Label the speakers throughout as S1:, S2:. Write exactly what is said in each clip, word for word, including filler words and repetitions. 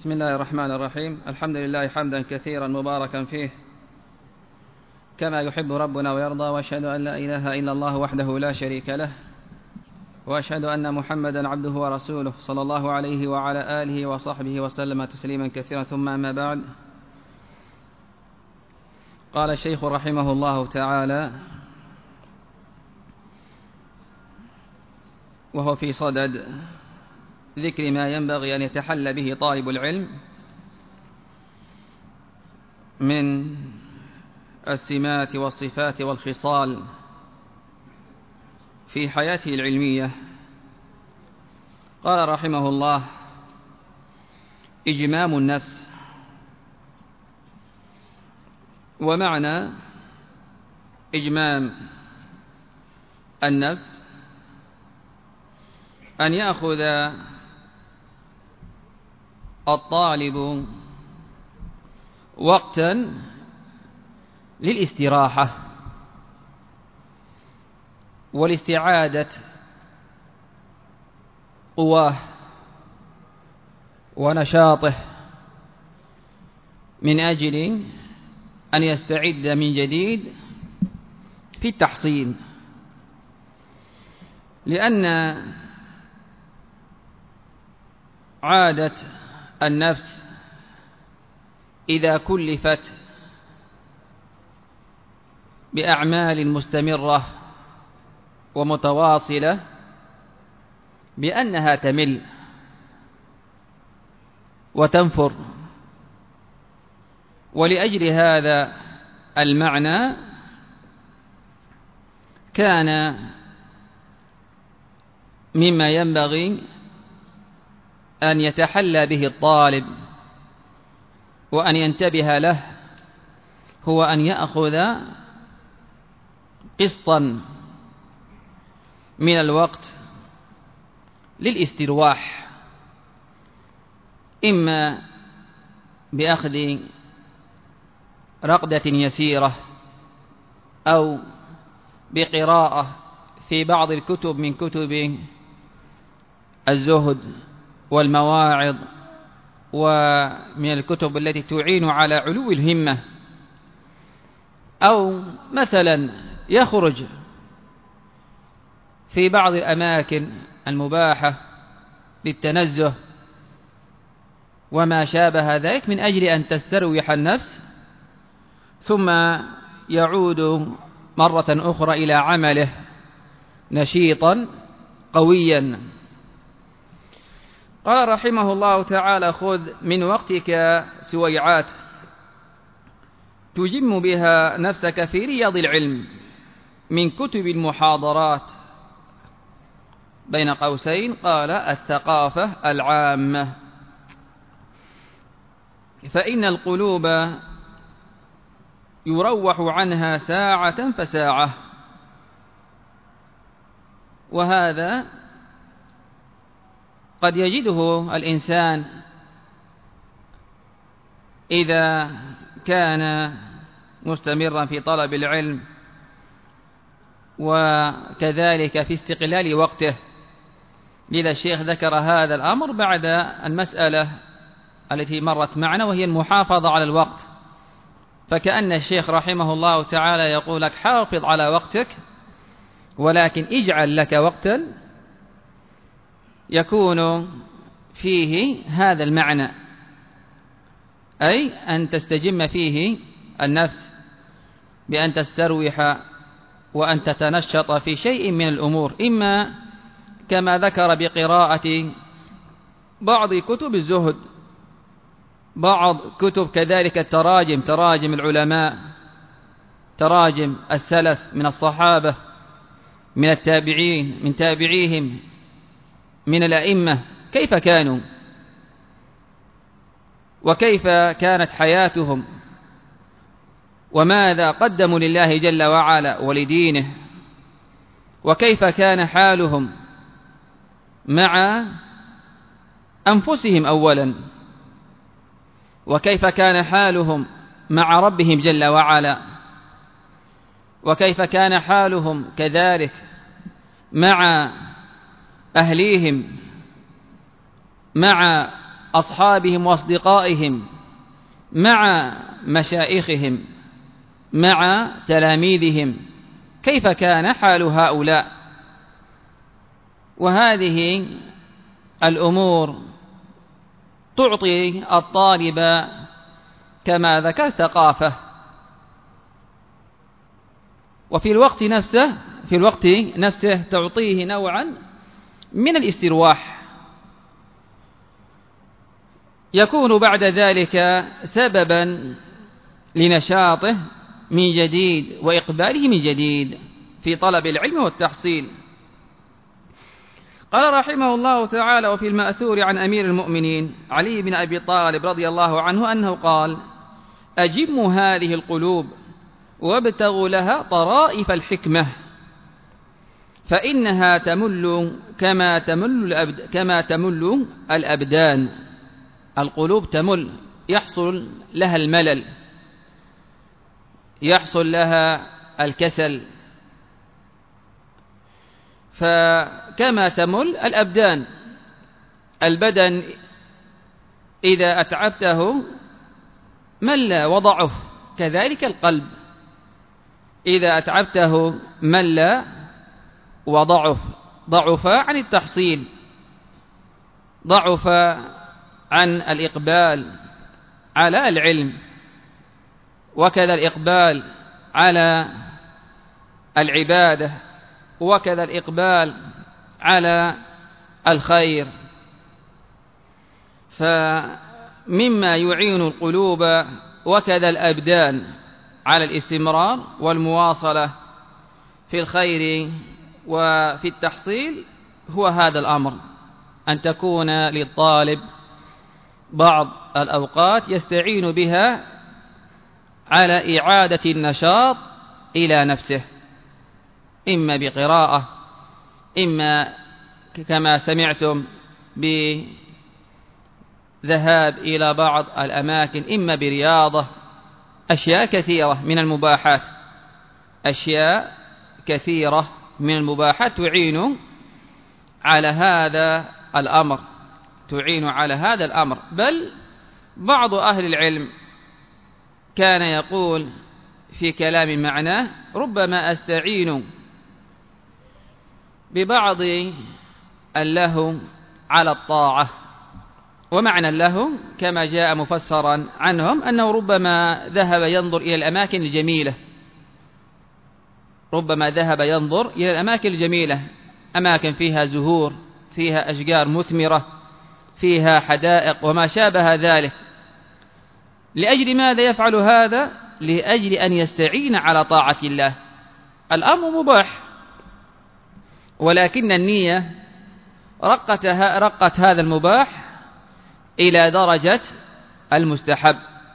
S1: بسم الله الرحمن الرحيم. الحمد لله حمدا كثيرا مباركا فيه كما يحب ربنا ويرضى، وأشهد أن لا إله إلا الله وحده لا شريك له، وأشهد أن محمدا عبده ورسوله صلى الله عليه وعلى آله وصحبه وسلم تسليما كثيرا. ثم أما بعد، قال الشيخ رحمه الله تعالى وهو في صدد ذكر ما ينبغي أن يتحلى به طالب العلم من السمات والصفات والخصال في حياته العلمية، قال رحمه الله: إجمام النفس. ومعنى إجمام النفس أن يأخذ الطالب وقتا للاستراحة والاستعادة قواه ونشاطه من أجل أن يستعد من جديد في التحصيل، لأن عادة النفس إذا كلفت بأعمال مستمرة ومتواصلة بأنها تمل وتنفر. ولأجل هذا المعنى كان مما ينبغي أن يتحلى به الطالب وأن ينتبه له هو أن يأخذ قسطا من الوقت للاسترواح، إما بأخذ رقدة يسيرة أو بقراءة في بعض الكتب من كتب الزهد والمواعظ ومن الكتب التي تعين على علو الهمة، أو مثلا يخرج في بعض الأماكن المباحة للتنزه وما شابه ذلك من أجل أن تستروح النفس، ثم يعود مرة أخرى إلى عمله نشيطا قويا. قال رحمه الله تعالى: خذ من وقتك سويعات تجم بها نفسك في رياض العلم من كتب المحاضرات، بين قوسين قال الثقافة العامة، فإن القلوب يروح عنها ساعة فساعة. وهذا قد يجده الإنسان إذا كان مستمرا في طلب العلم وكذلك في استقلال وقته. لذا الشيخ ذكر هذا الأمر بعد المسألة التي مرت معنا وهي المحافظة على الوقت، فكأن الشيخ رحمه الله تعالى يقول لك: حافظ على وقتك، ولكن اجعل لك وقتا يكون فيه هذا المعنى، أي أن تستجم فيه النفس بأن تستروح وأن تتنشط في شيء من الأمور، إما كما ذكر بقراءة بعض كتب الزهد، بعض كتب كذلك التراجم، تراجم العلماء، تراجم السلف من الصحابة، من التابعين، من تابعيهم، من الأئمة، كيف كانوا وكيف كانت حياتهم وماذا قدموا لله جل وعلا ولدينه، وكيف كان حالهم مع أنفسهم أولا، وكيف كان حالهم مع ربهم جل وعلا، وكيف كان حالهم كذلك مع أهليهم، مع أصحابهم وأصدقائهم، مع مشايخهم، مع تلاميذهم، كيف كان حال هؤلاء؟ وهذه الأمور تعطي الطالب كما ذكر ثقافة، وفي الوقت نفسه في الوقت نفسه تعطيه نوعا من الاسترواح، يكون بعد ذلك سببا لنشاطه من جديد وإقباله من جديد في طلب العلم والتحصيل. قال رحمه الله تعالى: وفي المأثور عن أمير المؤمنين علي بن أبي طالب رضي الله عنه أنه قال: أجموا هذه القلوب وابتغوا لها طرائف الحكمة، فإنها تمل كما تمل الأبد كما تمل الأبدان. القلوب تمل، يحصل لها الملل، يحصل لها الكسل، فكما تمل الأبدان. البدن إذا أتعبته مل وضعف، كذلك القلب إذا أتعبته مل وضعف، ضعف عن التحصيل، ضعف عن الإقبال على العلم، وكذا الإقبال على العبادة، وكذا الإقبال على الخير. فمما يعين القلوب وكذا الأبدان على الاستمرار والمواصلة في الخير وفي التحصيل هو هذا الأمر، أن تكون للطالب بعض الأوقات يستعين بها على إعادة النشاط إلى نفسه، إما بقراءة، إما كما سمعتم بذهاب إلى بعض الأماكن، إما برياضة، أشياء كثيرة من المباحات، أشياء كثيرة من المباحات تعين على هذا الأمر، تعين على هذا الأمر. بل بعض أهل العلم كان يقول في كلام معناه: ربما أستعين ببعض اللهو على الطاعة. ومعنى اللهو كما جاء مفسرا عنهم أنه ربما ذهب ينظر إلى الأماكن الجميلة، ربما ذهب ينظر إلى الأماكن الجميلة، أماكن فيها زهور، فيها أشجار مثمرة، فيها حدائق وما شابه ذلك. لأجل ماذا يفعل هذا؟ لأجل أن يستعين على طاعة الله. الأمر مباح، ولكن النية رقت, رقت هذا المباح إلى درجة المستحب.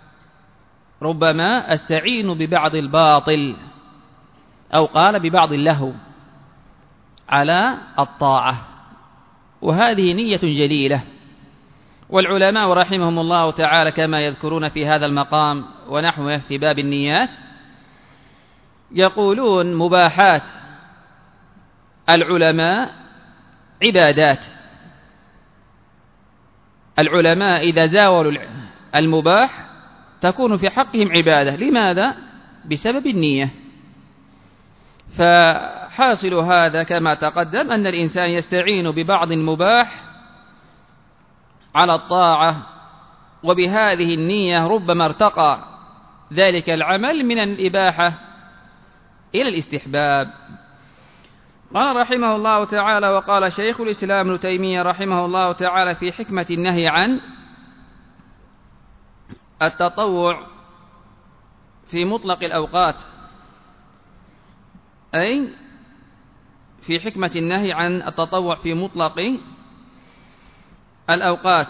S1: ربما أستعين ببعض الباطل، أو قال ببعض اللهو على الطاعة، وهذه نية جليلة. والعلماء رحمهم الله تعالى كما يذكرون في هذا المقام ونحوه في باب النيات يقولون: مباحات العلماء عبادات. العلماء إذا زاولوا المباح تكون في حقهم عبادة. لماذا؟ بسبب النية. فحاصل هذا كما تقدم أن الإنسان يستعين ببعض المباح على الطاعة، وبهذه النية ربما ارتقى ذلك العمل من الإباحة إلى الاستحباب. قال رحمه الله تعالى: وقال شيخ الإسلام ابن تيمية رحمه الله تعالى في حكمة النهي عن التطوع في مطلق الأوقات، أي في حكمة النهي عن التطوع في مطلق الأوقات،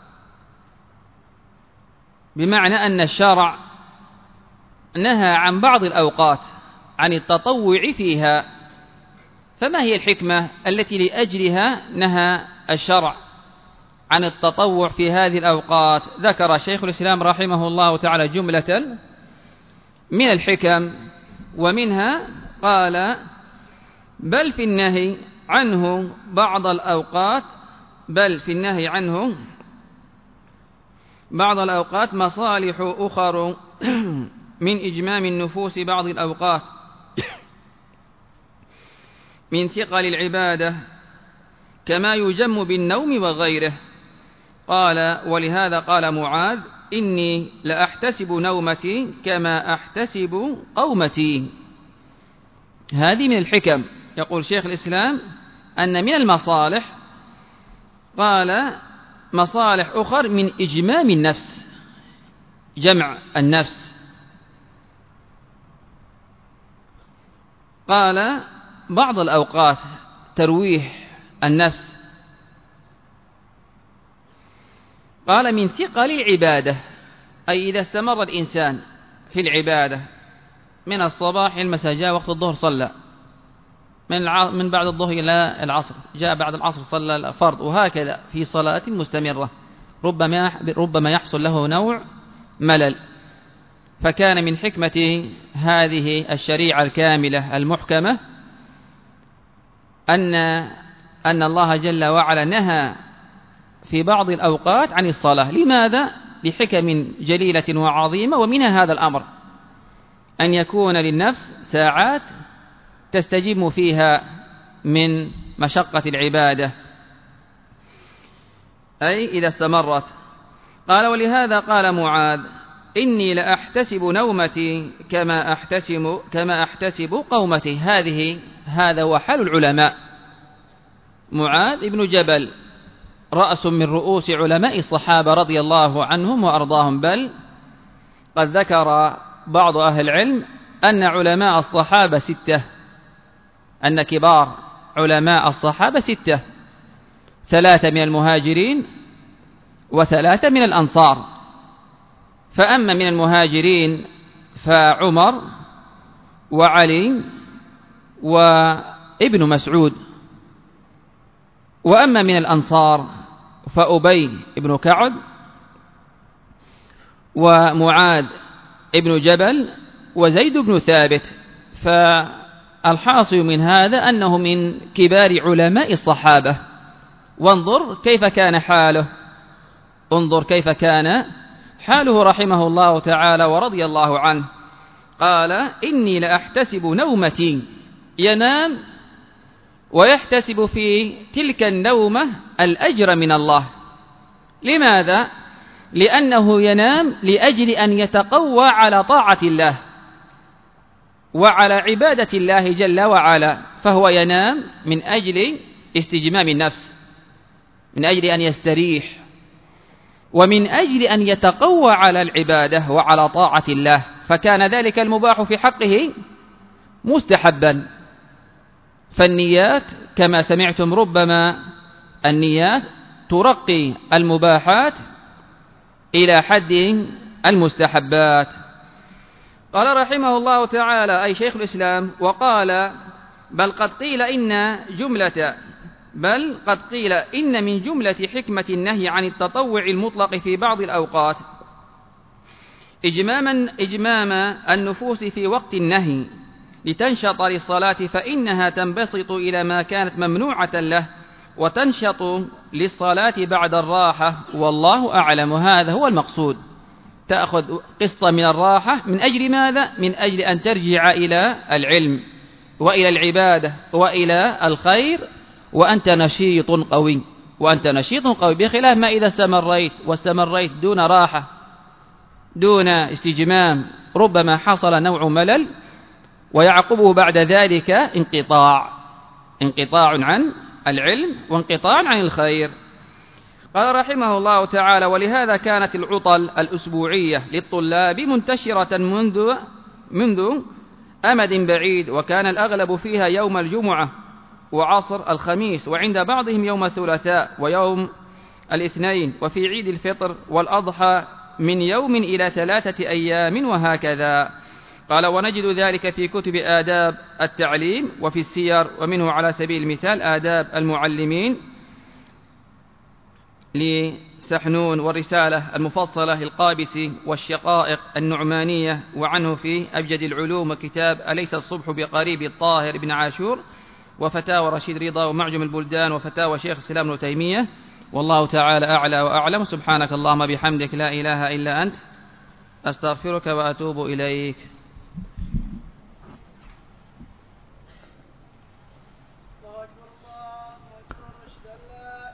S1: بمعنى أن الشرع نهى عن بعض الأوقات عن التطوع فيها. فما هي الحكمة التي لأجلها نهى الشرع عن التطوع في هذه الأوقات؟ ذكر شيخ الإسلام رحمه الله تعالى جملة من الحكم، ومنها قال: بل في النهي عنه بعض الأوقات بل في النهي عنه بعض الأوقات مصالح أخر من إجمام النفوس بعض الأوقات من ثقل العبادة كما يجم بالنوم وغيره. قال ولهذا قال معاذ إني لأحتسب نومتي كما أحتسب قومتي. هذه من الحكم. يقول شيخ الإسلام أن من المصالح قال مصالح أخر من إجمام النفس، جمع النفس. قال بعض الأوقات ترويح النفس. قال من ثقل العبادة، أي إذا استمر الإنسان في العبادة من الصباح المساء، جاء وقت الظهر صلى، من من بعد الظهر إلى العصر، جاء بعد العصر صلى الفرض، وهكذا في صلاة مستمرة، ربما ربما يحصل له نوع ملل. فكان من حكمة هذه الشريعة الكاملة المحكمة أن أن الله جل وعلا نهى في بعض الأوقات عن الصلاة. لماذا؟ لحكم جليلة وعظيمة، ومنها هذا الأمر أن يكون للنفس ساعات تستجم فيها من مشقة العبادة، أي إذا استمرت. قال ولهذا قال معاذ إني لأحتسب نومتي كما أحتسب كما أحتسب قومتي. هذه هذا هو حال العلماء. معاذ بن جبل رأس من رؤوس علماء الصحابة رضي الله عنهم وأرضاهم، بل قد ذكر بعض أهل العلم أن علماء الصحابة ستة، أن كبار علماء الصحابة ستة، ثلاثة من المهاجرين وثلاثة من الأنصار. فأما من المهاجرين فعمر وعلي وابن مسعود، وأما من الأنصار فأبي بن كعب ومعاذ بن جبل وزيد بن ثابت. فالحاصل من هذا أنه من كبار علماء الصحابة. وانظر كيف كان حاله، انظر كيف كان حاله رحمه الله تعالى ورضي الله عنه. قال إني لأحتسب نومتي، ينام ويحتسب في تلك النومة الأجر من الله. لماذا؟ لأنه ينام لأجل أن يتقوى على طاعة الله وعلى عبادة الله جل وعلا. فهو ينام من أجل استجمام النفس، من أجل أن يستريح، ومن أجل أن يتقوى على العبادة وعلى طاعة الله. فكان ذلك المباح في حقه مستحبا. فالنيات كما سمعتم ربما النيات ترقي المباحات إلى حد المستحبات. قال رحمه الله تعالى أي شيخ الإسلام وقال بل قد قيل إن جملة بل قد قيل إن من جملة حكمة النهي عن التطوع المطلق في بعض الأوقات إجماما إجمام النفوس في وقت النهي لتنشط للصلاة، فإنها تنبسط إلى ما كانت ممنوعة له، وتنشط للصلاة بعد الراحة، والله أعلم. هذا هو المقصود، تأخذ قسطة من الراحة من أجل ماذا؟ من أجل أن ترجع إلى العلم وإلى العبادة وإلى الخير وأنت نشيط قوي، وأنت نشيط قوي، بخلاف ما إذا استمريت واستمريت دون راحة دون استجمام ربما حصل نوع ملل، ويعقبه بعد ذلك انقطاع انقطاع عن العلم وانقطاع عن الخير. قال رحمه الله تعالى ولهذا كانت العطل الأسبوعية للطلاب منتشرة منذ منذ أمد بعيد، وكان الأغلب فيها يوم الجمعة وعصر الخميس، وعند بعضهم يوم الثلاثاء ويوم الاثنين، وفي عيد الفطر والأضحى من يوم إلى ثلاثة أيام، وهكذا. قال ونجد ذلك في كتب آداب التعليم وفي السير، ومنه على سبيل المثال آداب المعلمين لسحنون، والرسالة المفصلة القابسي، والشقائق النعمانية، وعنه في أبجد العلوم وكتاب أليس الصبح بقريب الطاهر بن عاشور، وفتاوى رشيد رضا، ومعجم البلدان، وفتاوى شيخ الإسلام ابن تيمية، والله تعالى أعلى وأعلم. سبحانك اللهم بحمدك لا إله إلا أنت أستغفرك وأتوب إليك.
S2: الله أكبر الله أكبر أشهد أن لا